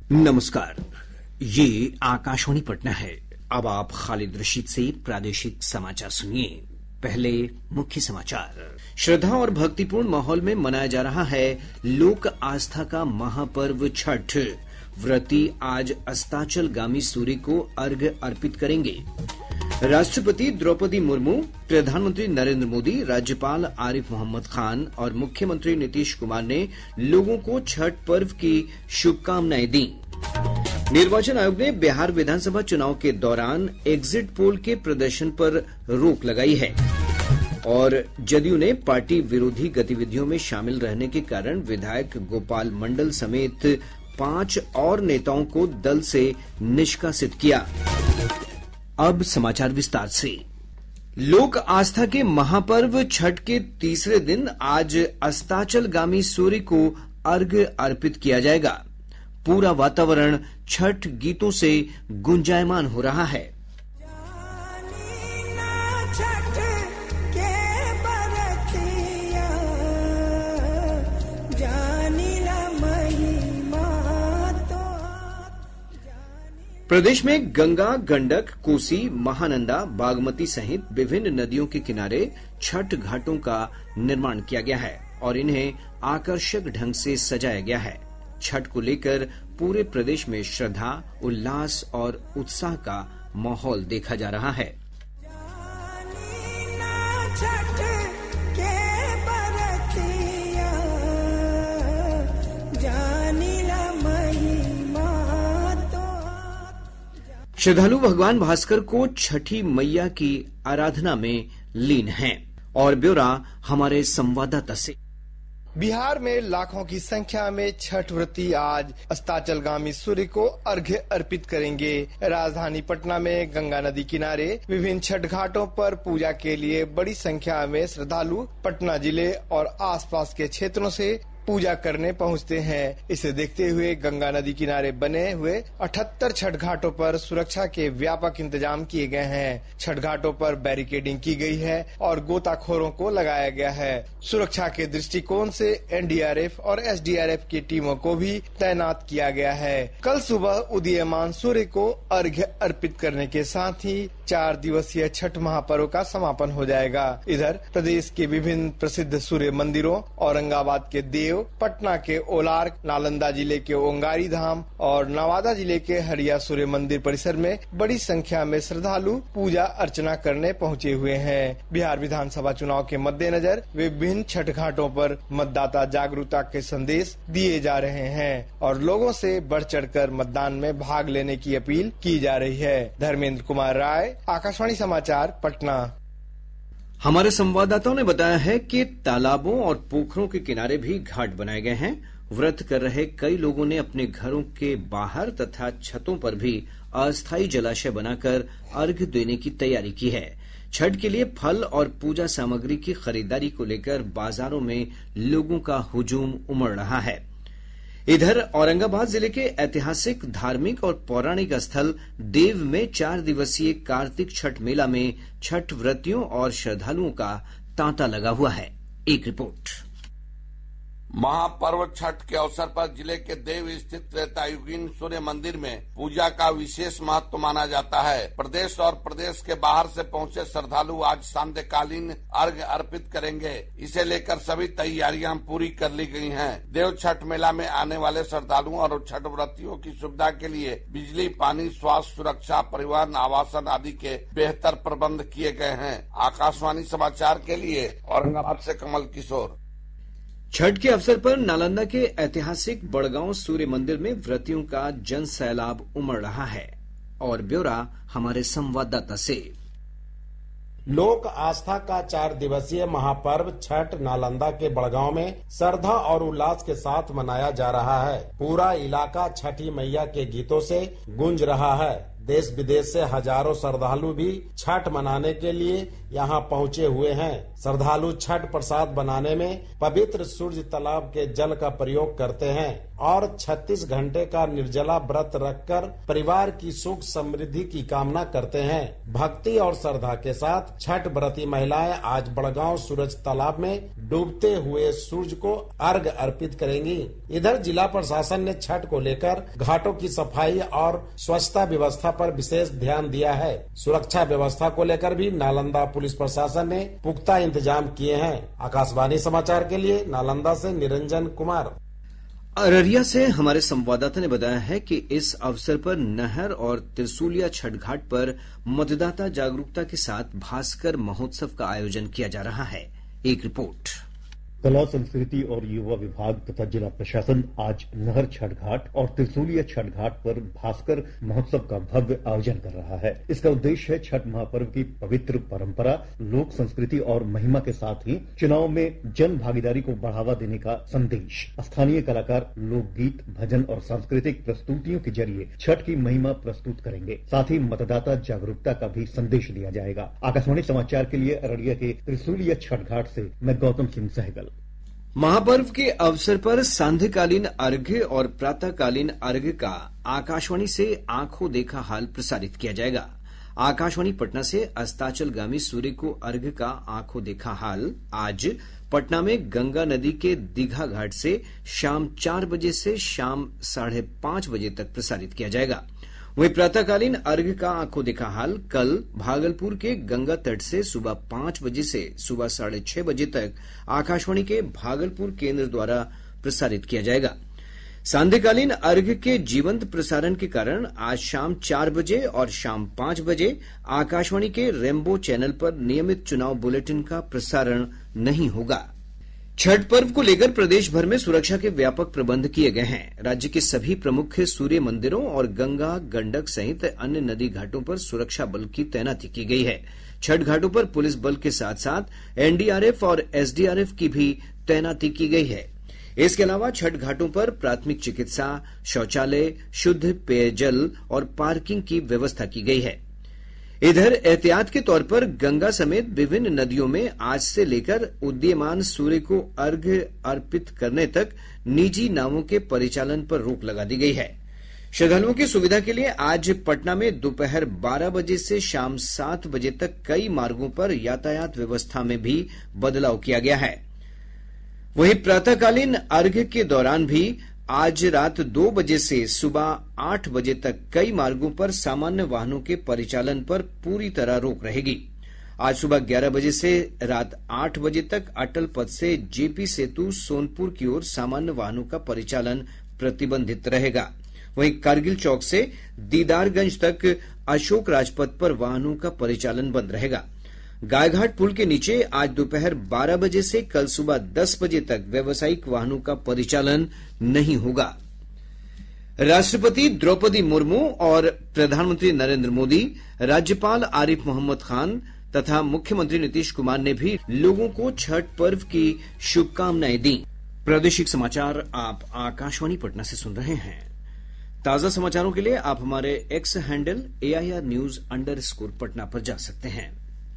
नमस्कार, ये आकाशवाणी पटना है। अब आप खालिद रशीद से प्रादेशिक समाचार सुनिए। पहले मुख्य समाचार। श्रद्धा और भक्तिपूर्ण माहौल में मनाया जा रहा है लोक आस्था का महापर्व छठ। व्रती आज अस्ताचलगामी सूर्य को अर्घ्य अर्पित करेंगे। राष्ट्रपति द्रौपदी मुर्मू, प्रधानमंत्री नरेंद्र मोदी, राज्यपाल आरिफ मोहम्मद खान और मुख्यमंत्री नीतीश कुमार ने लोगों को छठ पर्व की शुभकामनाएं दी। निर्वाचन आयोग ने बिहार विधानसभा चुनाव के दौरान एग्जिट पोल के प्रदर्शन पर रोक लगाई है। और जदयू ने पार्टी विरोधी गतिविधियों में शामिल रहने के कारण विधायक गोपाल मंडल समेत 5 और नेताओं को दल से निष्कासित किया। अब समाचार विस्तार से। लोक आस्था के महापर्व छठ के तीसरे दिन आज अस्ताचलगामी सूर्य को अर्घ्य अर्पित किया जाएगा। पूरा वातावरण छठ गीतों से गुंजायमान हो रहा है। प्रदेश में गंगा, गंडक, कोसी, महानंदा, बागमती सहित विभिन्न नदियों के किनारे छठ घाटों का निर्माण किया गया है और इन्हें आकर्षक ढंग से सजाया गया है। छठ को लेकर पूरे प्रदेश में श्रद्धा, उल्लास और उत्साह का माहौल देखा जा रहा है। श्रद्धालु भगवान भास्कर को छठी मैया की आराधना में लीन हैं और ब्यौरा हमारे संवाददाता से। बिहार में लाखों की संख्या में छठ व्रती आज अस्ताचलगामी सूर्य को अर्घ्य अर्पित करेंगे। राजधानी पटना में गंगा नदी किनारे विभिन्न छठ घाटों पर पूजा के लिए बड़ी संख्या में श्रद्धालु पटना जिले और आसपास के क्षेत्रों से पूजा करने पहुंचते हैं। इसे देखते हुए गंगा नदी किनारे बने हुए 78 छठ घाटों पर सुरक्षा के व्यापक इंतजाम किए गए हैं। छठ घाटों पर बैरिकेडिंग की गई है और गोताखोरों को लगाया गया है। सुरक्षा के दृष्टिकोण से एनडीआरएफ और एसडीआरएफ की टीमों को भी तैनात किया गया है। कल सुबह उदीयमान सूर्य को अर्घ्य अर्पित करने के साथ ही 4 दिवसीय छठ महापर्व का समापन हो जाएगा। इधर प्रदेश के विभिन्न प्रसिद्ध सूर्य मंदिरों, औरंगाबाद के देव, पटना के ओलार्क, नालंदा जिले के ओंगारी धाम और नवादा जिले के हरिया सूर्य मंदिर परिसर में बड़ी संख्या में श्रद्धालु पूजा अर्चना करने पहुंचे हुए हैं। बिहार विधानसभा चुनाव के मद्देनजर विभिन्न छठ घाटों पर मतदाता जागरूकता के संदेश दिए जा रहे हैं और लोगों से बढ़ चढ़कर मतदान में भाग लेने की अपील की जा रही है। धर्मेंद्र कुमार राय, आकाशवाणी समाचार, पटना। हमारे संवाददाताओं ने बताया है कि तालाबों और पोखरों के किनारे भी घाट बनाए गए हैं। व्रत कर रहे कई लोगों ने अपने घरों के बाहर तथा छतों पर भी अस्थायी जलाशय बनाकर अर्घ्य देने की तैयारी की है। छठ के लिए फल और पूजा सामग्री की खरीदारी को लेकर बाजारों में लोगों का हुजूम उमड़ रहा है। इधर औरंगाबाद जिले के ऐतिहासिक, धार्मिक और पौराणिक स्थल देव में 4 दिवसीय कार्तिक छठ मेला में छठ व्रतियों और श्रद्धालुओं का तांता लगा हुआ है। एक रिपोर्ट। महापर्व छठ के अवसर पर जिले के देव स्थित त्रेतायुगीन सूर्य मंदिर में पूजा का विशेष महत्व माना जाता है। प्रदेश और प्रदेश के बाहर से पहुंचे श्रद्धालु आज सांध्यकालीन अर्घ्य अर्पित करेंगे। इसे लेकर सभी तैयारियां पूरी कर ली गई हैं। देव छठ मेला में आने वाले श्रद्धालुओं और छठ व्रतियों की सुविधा के लिए बिजली, पानी, स्वास्थ्य, सुरक्षा, परिवहन, आवासन आदि के बेहतर प्रबंध किए गए हैं। आकाशवाणी समाचार के लिए औरंगाबाद से कमल किशोर। छठ के अवसर पर नालंदा के ऐतिहासिक बड़गांव सूर्य मंदिर में व्रतियों का जन सैलाब उमड़ रहा है और ब्यौरा हमारे संवाददाता से। लोक आस्था का 4 दिवसीय महापर्व छठ नालंदा के बड़गांव में श्रद्धा और उल्लास के साथ मनाया जा रहा है। पूरा इलाका छठी मैया के गीतों से गूंज रहा है। देश विदेश से हजारों श्रद्धालु भी छठ मनाने के लिए यहाँ पहुँचे हुए हैं। श्रद्धालु छठ प्रसाद बनाने में पवित्र सूर्य तालाब के जल का प्रयोग करते हैं और 36 घंटे का निर्जला व्रत रखकर परिवार की सुख समृद्धि की कामना करते हैं। भक्ति और श्रद्धा के साथ छठ व्रती महिलाएं आज बड़गांव सूरज तालाब में डूबते हुए सूर्य को अर्घ्य अर्पित करेंगी। इधर जिला प्रशासन ने छठ को लेकर घाटों की सफाई और स्वच्छता व्यवस्था पर विशेष ध्यान दिया है। सुरक्षा व्यवस्था को लेकर भी नालंदा पुलिस प्रशासन ने पुख्ता इंतजाम किए हैं। आकाशवाणी समाचार के लिए नालंदा से निरंजन कुमार। अररिया से हमारे संवाददाता ने बताया है कि इस अवसर पर नहर और त्रिशूलिया छठ घाट पर मतदाता जागरूकता के साथ भास्कर महोत्सव का आयोजन किया जा रहा है। एक रिपोर्ट। कला संस्कृति और युवा विभाग तथा जिला प्रशासन आज नहर छठ घाट और त्रिशूलिया छठ घाट पर भास्कर महोत्सव का भव्य आयोजन कर रहा है। इसका उद्देश्य है छठ महापर्व की पवित्र परंपरा, लोक संस्कृति और महिमा के साथ ही चुनाव में जन भागीदारी को बढ़ावा देने का संदेश। स्थानीय कलाकार लोकगीत, भजन और सांस्कृतिक प्रस्तुतियों के जरिए छठ की महिमा प्रस्तुत करेंगे। साथ ही मतदाता जागरूकता का भी संदेश दिया जाएगा। आकाशवाणी समाचार के लिए अररिया के त्रिशूलिया छठ घाट से मैं गौतम सिंह सहगल। महापर्व के अवसर पर सांध्यकालीन अर्घ्य और प्रातःकालीन अर्घ्य का आकाशवाणी से आंखों देखा हाल प्रसारित किया जाएगा। आकाशवाणी पटना से अस्ताचलगामी सूर्य को अर्घ्य का आंखों देखा हाल आज पटना में गंगा नदी के दीघा घाट से शाम 4 बजे से शाम 5:30 बजे तक प्रसारित किया जाएगा। वहीं प्रातःकालीन अर्घ्य का आंखों देखा हाल कल भागलपुर के गंगा तट से सुबह 5 बजे से सुबह 6:30 बजे तक आकाशवाणी के भागलपुर केंद्र द्वारा प्रसारित किया जाएगा। सांध्यकालीन अर्घ्य के जीवंत प्रसारण के कारण आज शाम 4 बजे और शाम 5 बजे आकाशवाणी के रेनबो चैनल पर नियमित चुनाव बुलेटिन का प्रसारण नहीं होगा। छठ पर्व को लेकर प्रदेश भर में सुरक्षा के व्यापक प्रबंध किए गए हैं। राज्य के सभी प्रमुख सूर्य मंदिरों और गंगा, गंडक सहित अन्य नदी घाटों पर सुरक्षा बल की तैनाती की गई है। छठ घाटों पर पुलिस बल के साथ साथ एनडीआरएफ और एसडीआरएफ की भी तैनाती की गई है। इसके अलावा छठ घाटों पर प्राथमिक चिकित्सा, शौचालय, शुद्ध पेयजल और पार्किंग की व्यवस्था की गई है। इधर एहतियात के तौर पर गंगा समेत विभिन्न नदियों में आज से लेकर उदीयमान सूर्य को अर्घ्य अर्पित करने तक निजी नावों के परिचालन पर रोक लगा दी गई है। श्रद्धालुओं की सुविधा के लिए आज पटना में दोपहर 12 बजे से शाम 7 बजे तक कई मार्गों पर यातायात व्यवस्था में भी बदलाव किया गया है। वहीं प्रातःकालीन अर्घ्य के दौरान भी आज रात 2 बजे से सुबह 8 बजे तक कई मार्गों पर सामान्य वाहनों के परिचालन पर पूरी तरह रोक रहेगी। आज सुबह 11 बजे से रात 8 बजे तक अटल पथ से जेपी सेतु सोनपुर की ओर सामान्य वाहनों का परिचालन प्रतिबंधित रहेगा। वहीं कारगिल चौक से दीदारगंज तक अशोक राजपथ पर वाहनों का परिचालन बंद रहेगा। गायघाट पुल के नीचे आज दोपहर 12 बजे से कल सुबह 10 बजे तक व्यावसायिक वाहनों का परिचालन नहीं होगा। राष्ट्रपति द्रौपदी मुर्मू और प्रधानमंत्री नरेंद्र मोदी, राज्यपाल आरिफ मोहम्मद खान तथा मुख्यमंत्री नीतीश कुमार ने भी लोगों को छठ पर्व की शुभकामनाएं दी। प्रादेशिक समाचार आप आकाशवाणी पटना से सुन रहे हैं। ताजा समाचारों के लिए आप हमारे एक्स हैंडल AIR News _ पर जा सकते हैं।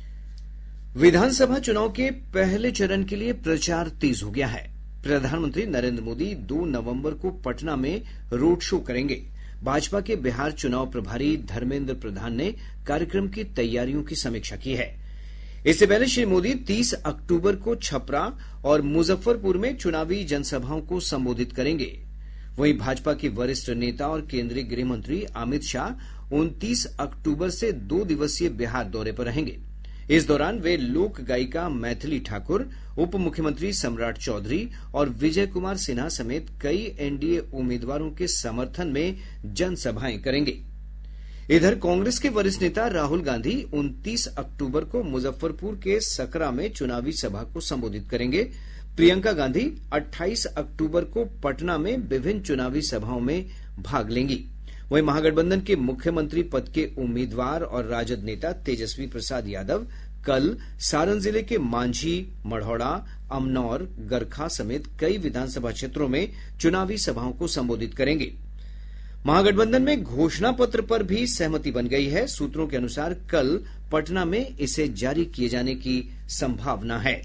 विधानसभा चुनाव के पहले चरण के लिए प्रचार तेज हो गया है। प्रधानमंत्री नरेंद्र मोदी 2 नवंबर को पटना में रोड शो करेंगे। भाजपा के बिहार चुनाव प्रभारी धर्मेंद्र प्रधान ने कार्यक्रम की तैयारियों की समीक्षा की है। इससे पहले श्री मोदी 30 अक्टूबर को छपरा और मुजफ्फरपुर में चुनावी जनसभाओं को संबोधित करेंगे। वहीं भाजपा के वरिष्ठ नेता और केंद्रीय गृह मंत्री अमित शाह 29 अक्टूबर से 2 दिवसीय बिहार दौरे पर रहेंगे। इस दौरान वे लोक गायिका मैथिली ठाकुर, उप मुख्यमंत्री सम्राट चौधरी और विजय कुमार सिन्हा समेत कई एनडीए उम्मीदवारों के समर्थन में जनसभाएं करेंगे। इधर कांग्रेस के वरिष्ठ नेता राहुल गांधी 29 अक्टूबर को मुजफ्फरपुर के सकरा में चुनावी सभा को संबोधित करेंगे। प्रियंका गांधी 28 अक्टूबर को पटना में विभिन्न चुनावी सभाओं में भाग लेंगी। वहीं महागठबंधन के मुख्यमंत्री पद के उम्मीदवार और राजद नेता तेजस्वी प्रसाद यादव कल सारण जिले के मांझी, मढ़ौड़ा, अमनौर, गरखा समेत कई विधानसभा क्षेत्रों में चुनावी सभाओं को संबोधित करेंगे। महागठबंधन में घोषणा पत्र पर भी सहमति बन गई है। सूत्रों के अनुसार कल पटना में इसे जारी किए जाने की संभावना है।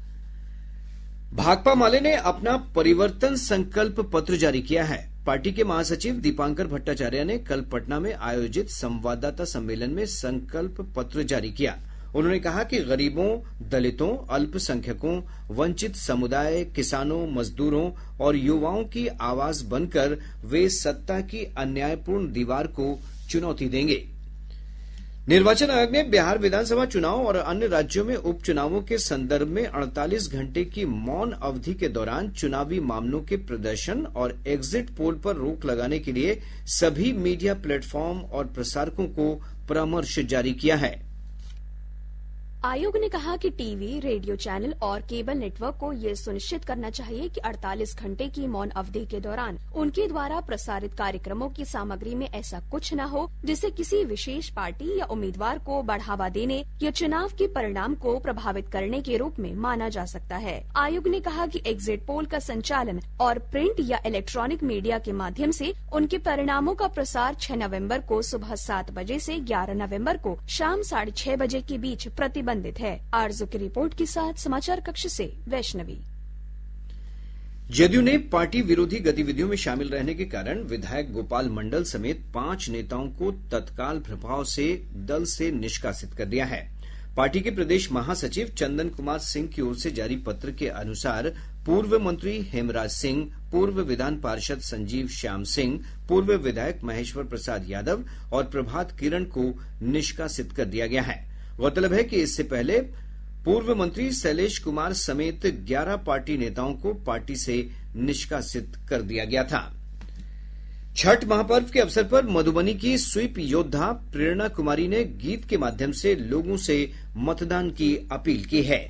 भाकपा माले ने अपना परिवर्तन संकल्प पत्र जारी किया है। पार्टी के महासचिव दीपांकर भट्टाचार्य ने कल पटना में आयोजित संवाददाता सम्मेलन में संकल्प पत्र जारी किया। उन्होंने कहा कि गरीबों, दलितों, अल्पसंख्यकों, वंचित समुदाय, किसानों, मजदूरों और युवाओं की आवाज बनकर वे सत्ता की अन्यायपूर्ण दीवार को चुनौती देंगे। निर्वाचन आयोग ने बिहार विधानसभा चुनाव और अन्य राज्यों में उपचुनावों के संदर्भ में 48 घंटे की मौन अवधि के दौरान चुनावी मामलों के प्रदर्शन और एग्जिट पोल पर रोक लगाने के लिए सभी मीडिया प्लेटफॉर्म और प्रसारकों को परामर्श जारी किया है। आयोग ने कहा कि टीवी, रेडियो चैनल और केबल नेटवर्क को ये सुनिश्चित करना चाहिए कि 48 घंटे की मौन अवधि के दौरान उनके द्वारा प्रसारित कार्यक्रमों की सामग्री में ऐसा कुछ न हो जिससे किसी विशेष पार्टी या उम्मीदवार को बढ़ावा देने या चुनाव के परिणाम को प्रभावित करने के रूप में माना जा सकता है। आयोग ने कहा कि एग्जिट पोल का संचालन और प्रिंट या इलेक्ट्रॉनिक मीडिया के माध्यम से उनके परिणामों का प्रसार 6 नवम्बर को सुबह 7 बजे से 11 नवम्बर को शाम 6:30 बजे के बीच प्रतिबंधित है। आरजू की रिपोर्ट के साथ समाचार कक्ष से वैष्णवी। जदयू ने पार्टी विरोधी गतिविधियों में शामिल रहने के कारण विधायक गोपाल मंडल समेत 5 नेताओं को तत्काल प्रभाव से दल से निष्कासित कर दिया है। पार्टी के प्रदेश महासचिव चंदन कुमार सिंह की ओर से जारी पत्र के अनुसार पूर्व मंत्री हेमराज सिंह, पूर्व विधान पार्षद संजीव श्याम सिंह, पूर्व विधायक महेश्वर प्रसाद यादव और प्रभात किरण को निष्कासित कर दिया गया है। गौरतलब है कि इससे पहले पूर्व मंत्री शैलेश कुमार समेत 11 पार्टी नेताओं को पार्टी से निष्कासित कर दिया गया था। छठ महापर्व के अवसर पर मधुबनी की स्वीप योद्धा प्रेरणा कुमारी ने गीत के माध्यम से लोगों से मतदान की अपील की है।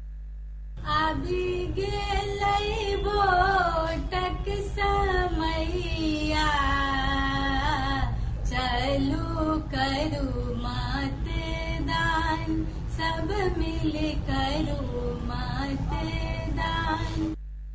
चलो करू मतदान, सब मिले करो मतदान।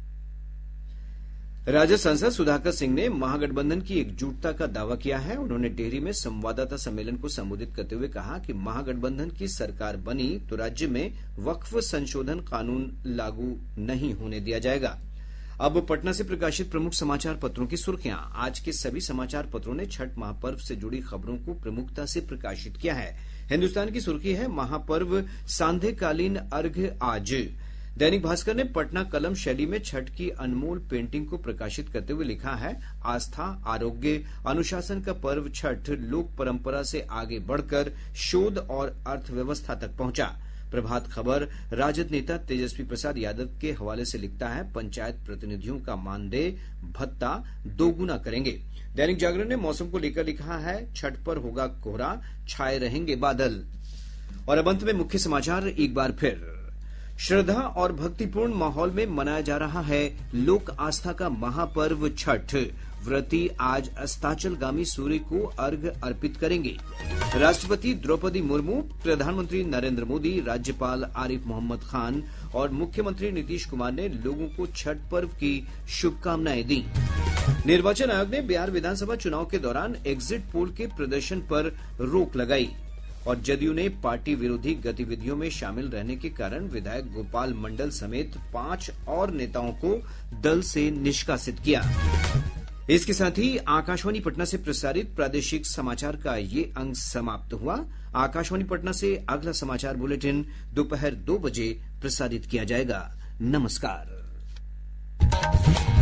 राजद सांसद सुधाकर सिंह ने महागठबंधन की एकजुटता का दावा किया है। उन्होंने टेहरी में संवाददाता सम्मेलन को संबोधित करते हुए कहा कि महागठबंधन की सरकार बनी तो राज्य में वक्फ संशोधन कानून लागू नहीं होने दिया जाएगा। अब पटना से प्रकाशित प्रमुख समाचार पत्रों की सुर्खियां। आज के सभी समाचार पत्रों ने छठ महापर्व से जुड़ी खबरों को प्रमुखता से प्रकाशित किया है। हिन्दुस्तान की सुर्खी है महापर्व सांध्यकालीन अर्घ्य आज। दैनिक भास्कर ने पटना कलम शैली में छठ की अनमोल पेंटिंग को प्रकाशित करते हुए लिखा है, आस्था, आरोग्य, अनुशासन का पर्व छठ लोक परंपरा से आगे बढ़कर शोध और अर्थव्यवस्था तक पहुंचा। प्रभात खबर राजद नेता तेजस्वी प्रसाद यादव के हवाले से लिखता है, पंचायत प्रतिनिधियों का मानदेय भत्ता दोगुना करेंगे। दैनिक जागरण ने मौसम को लेकर लिखा है, छठ पर होगा कोहरा, छाए रहेंगे बादल। और अब अंत में मुख्य समाचार एक बार फिर। श्रद्धा और भक्तिपूर्ण माहौल में मनाया जा रहा है लोक आस्था का महापर्व छठ। व्रती आज अस्ताचलगामी सूर्य को अर्घ्य अर्पित करेंगे। राष्ट्रपति द्रौपदी मुर्मू, प्रधानमंत्री नरेंद्र मोदी, राज्यपाल आरिफ मोहम्मद खान और मुख्यमंत्री नीतीश कुमार ने लोगों को छठ पर्व की शुभकामनाएं दी। निर्वाचन आयोग ने बिहार विधानसभा चुनाव के दौरान एग्जिट पोल के प्रदर्शन पर रोक लगाई और जदयू ने पार्टी विरोधी गतिविधियों में शामिल रहने के कारण विधायक गोपाल मंडल समेत 5 और नेताओं को दल से निष्कासित किया। इसके साथ ही आकाशवाणी पटना से प्रसारित प्रादेशिक समाचार का ये अंक समाप्त हुआ। आकाशवाणी पटना से अगला समाचार बुलेटिन दोपहर 2 बजे प्रसारित किया जाएगा। नमस्कार।